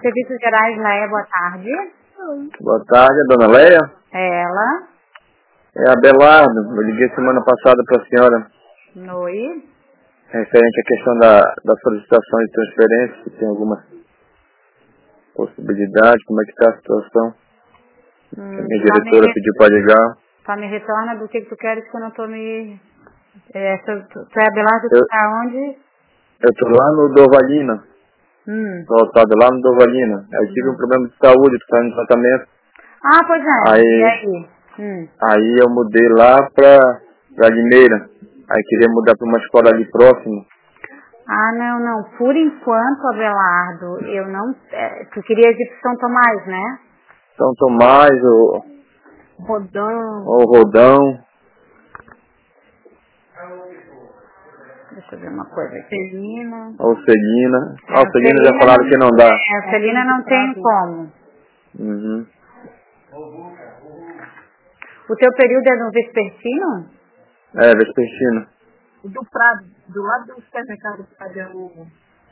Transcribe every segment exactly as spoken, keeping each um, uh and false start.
Serviços Gerais, Leia, boa tarde. Boa tarde, a dona Leia. É ela. É Abelardo. Eu liguei semana passada para a senhora. Oi. Referente à questão da, da solicitação de transferência, se tem alguma possibilidade, como é que está a situação. Hum, A minha tá diretora me, pediu para ligar. tá, me retorna do que, que tu queres que eu não tô me... É, tu, tu, tu é Abelardo, Eu tu tá onde? eu estou lá no Dovalina. Hum. Estou lotado lá no Dovalina. Eu tive Hum. um problema de saúde, estou fazendo tratamento. Ah, pois é. Aí, E aí? Hum. aí eu mudei lá para Limeira. Aí queria mudar para uma escola ali próxima. Ah, não, não. Por enquanto, Abelardo, eu não... É, tu querias ir pro São Tomás, né? São Tomás, ou, Rodão. ou Rodão. Deixa eu ver uma coisa aqui. Celina. Ou Celina. É, Ah, o Celina já Celina falaram não, que não dá. é, a Celina não tem como. Uhum. O teu período é no vespertino? É, vespertino. Do Prado, do lado do supermercado do Prado é o...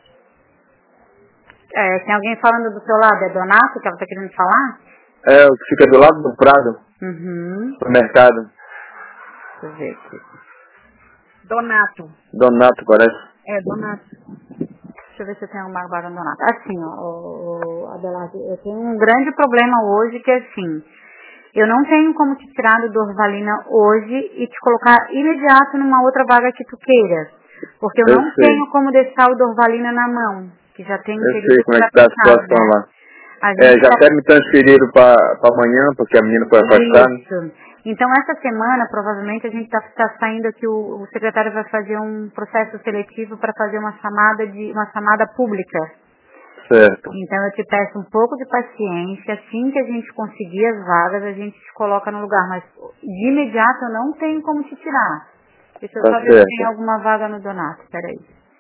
É, tem alguém falando do teu lado? É Donato que ela tá querendo falar? É, o que fica do lado do Prado, Uhum. no mercado. Deixa eu ver aqui. Donato. Donato, parece. É, Donato. Deixa eu ver se eu tenho alguma vaga no Donato. Assim, ó, o, o Abelardo, eu tenho um grande problema hoje que é assim, eu não tenho como te tirar do Dorvalina hoje e te colocar imediato numa outra vaga que tu queira. Porque eu Eu não sei. tenho como deixar o Dorvalina na mão, que já tem um Eu período sei que como é já que tá a fechado, situação né? lá. A É, gente já tá... até me transferiram para amanhã, porque a menina foi afastada. Isso. Então, essa semana, provavelmente, a gente está tá saindo aqui, o, o secretário vai fazer um processo seletivo para fazer uma chamada, de, uma chamada pública. Certo. Então, eu te peço um pouco de paciência. Assim que a gente conseguir as vagas, a gente te coloca no lugar. Mas, de imediato, eu não tenho como te tirar. Deixa eu Tá só ver se tem certo. alguma vaga no Donato. Peraí.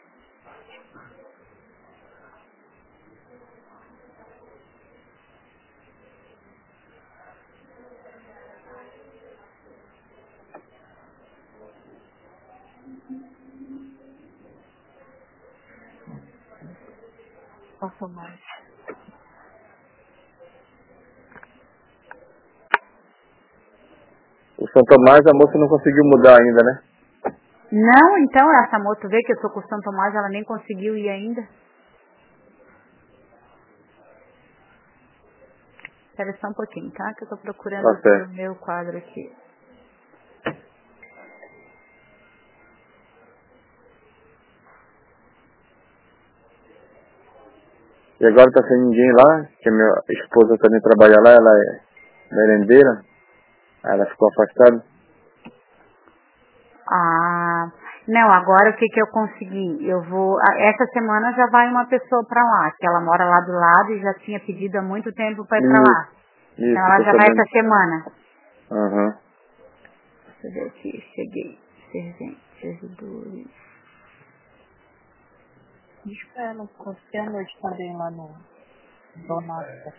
Passa mais. O São Tomás, a moça não conseguiu mudar ainda, né? Não, então, essa moça vê que eu tô com o São Tomás, ela nem conseguiu ir ainda. Espera só um pouquinho, tá? Que eu tô procurando Tá certo. o meu quadro aqui. E agora tá sem ninguém lá, que a minha esposa também trabalha lá, ela é merendeira. Aí ela ficou afastada. Ah, não, agora o que que eu consegui? Eu vou, ah, essa semana já vai uma pessoa pra lá, que ela mora lá do lado e já tinha pedido há muito tempo pra ir pra lá. Isso, Então isso, ela tô já vai sabendo. essa semana. Aham. Deixa eu ver aqui, cheguei. Servente, servidores. Espera, não consegui a noite também lá no Donato.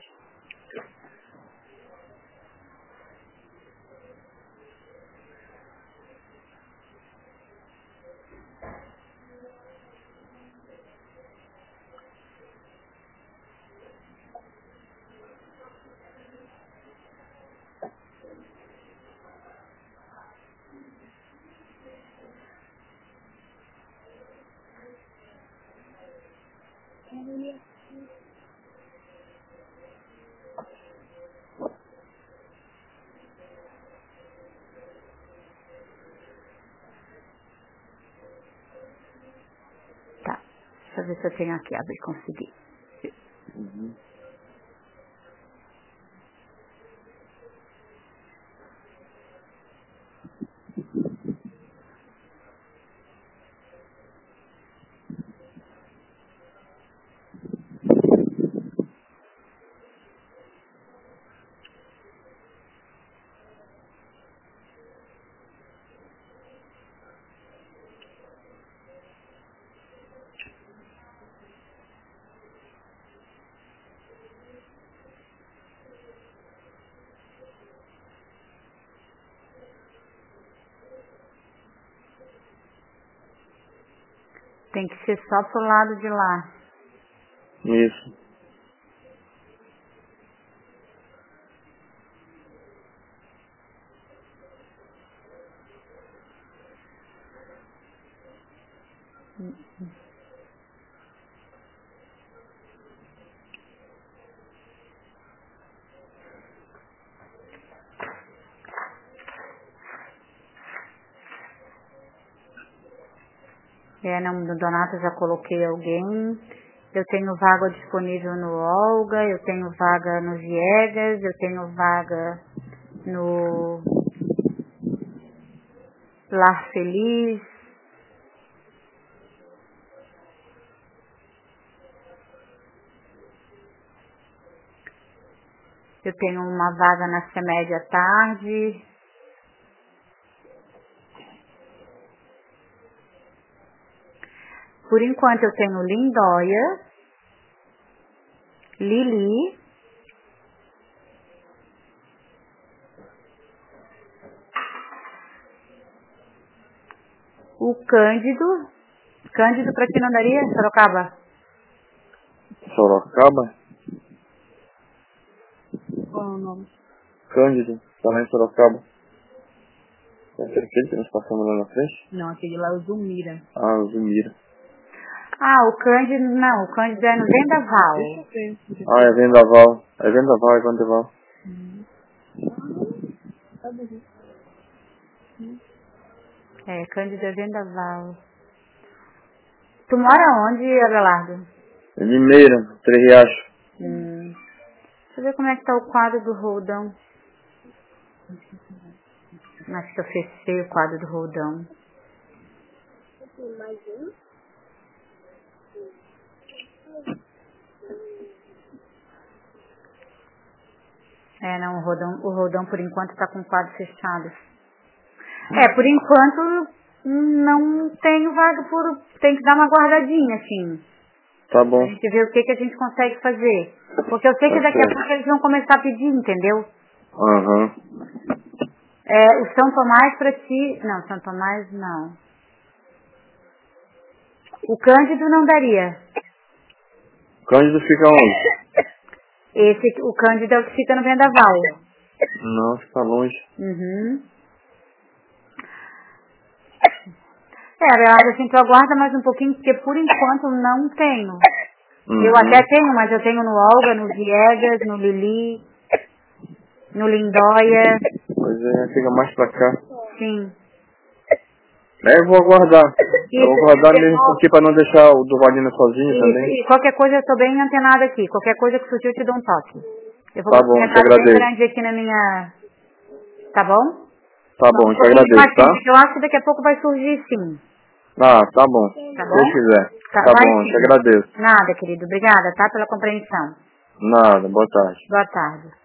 Tá, deixa eu ver se eu tenho aqui, abrir, consegui. Uhum. Tem que ser só pro lado de lá. Isso. É, não, no Donato já coloquei alguém. Eu tenho vaga disponível no Olga, eu tenho vaga no Viegas, eu tenho vaga no Lar Feliz. Eu tenho uma vaga na CEMED à tarde. Por enquanto eu tenho Lindóia, Lili, o Cândido. Cândido pra ti não daria, Sorocaba? Sorocaba? Qual é o nome? Cândido, tá lá em Sorocaba. É aquele que nós passamos lá na frente? Não, aquele lá é o Zumira. Ah, o Zumira. Ah, o Cândido, não, o Cândido é no Vendaval. Deixa eu ver. Deixa eu Ah, é Vendaval. É Vendaval, é Vendaval. ver. É, Cândido é Vendaval. Tu mora onde, Abelardo? É Limeira, Três Riachos. Hum. Deixa eu ver como é que tá o quadro do Roldão. Acho que eu fechei o quadro do Roldão. É, não, o Roldão, o Roldão por enquanto tá com o quadro fechado. É, por enquanto não tenho vaga por... Tem que dar uma guardadinha, assim. Tá bom. A gente vê o que, que a gente consegue fazer. Porque eu sei que Tá daqui a certo. pouco eles vão começar a pedir, entendeu? Aham. É, o São Tomás pra ti... Não, São Tomás não. O Cândido não daria. Cândido fica onde? Esse, o Cândido é o que fica no Vendaval. Não, fica longe. Uhum. É, Abelardo, assim, tu aguarda mais um pouquinho, porque por enquanto não tenho. Uhum. Eu até tenho, mas eu tenho no Olga, no Viegas, no Lili, no Lindóia. Pois é, fica mais pra cá. Sim. É, eu vou aguardar. Eu vou Isso, aguardar eu mesmo vou- porque pra não deixar o Durvalina sozinho Isso, também. e qualquer coisa eu tô bem antenada aqui. Qualquer coisa que surgir eu te dou um toque. Eu vou Tá botar um bom, te recado bem agradeço. grande aqui na minha... Tá bom? Tá Só bom, um te pouquinho de agradeço, tá? paciência, que eu acho que daqui a pouco vai surgir sim. Ah, tá bom. Tá Se bom? Deus quiser. Tá, Tá vai bom, te sim. agradeço. Nada, querido. Obrigada, tá? Pela compreensão. Nada, boa tarde. Boa tarde.